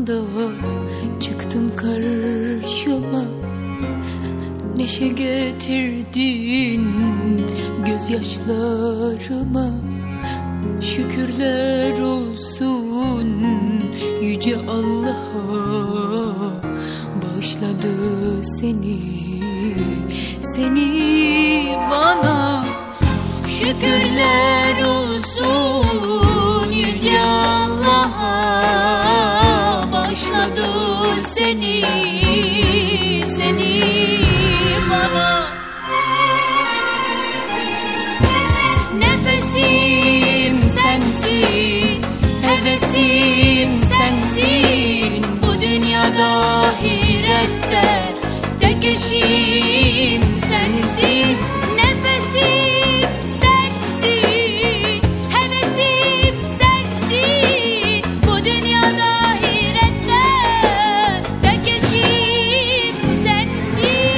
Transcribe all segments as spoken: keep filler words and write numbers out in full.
anda çıktın karşıma, neşe getirdin gözyaşlarıma. Şükürler olsun yüce Allah'a, bağışladı seni, seni bana. Şükürler olsun yüce Allah'a, bağışladı seni, seni bana. Nefesim sensin, hevesim sensin, bu dünyada ahirette tek eşim sensin. Nefesim sensin, hevesim sensin, bu dünyada ahirette tek eşim sensin.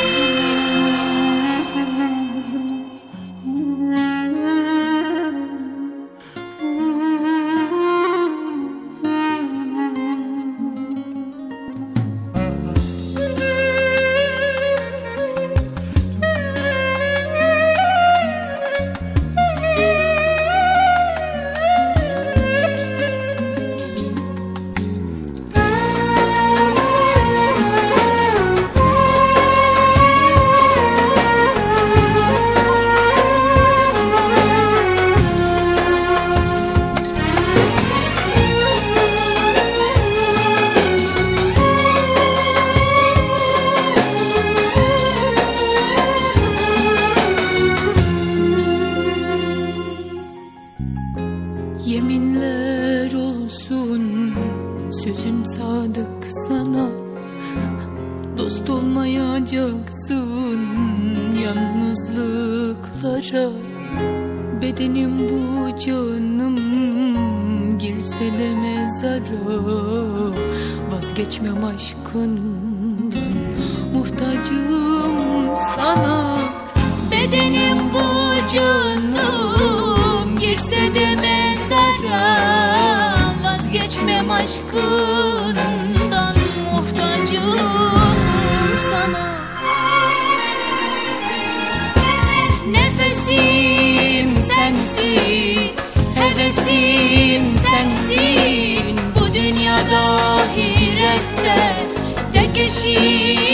Yeminler olsun sözüm sadık sana, dost olmayacaksın yalnızlıklara. Bedenim bu canım girse de mezara, vazgeçmem aşkından, muhtacım sana. Bedenim bu canım girse de mezara, vazgeçmem aşkından, muhtacım sana. Nefesim sensin, hevesim sensin, bu dünyada ahirette tek eşim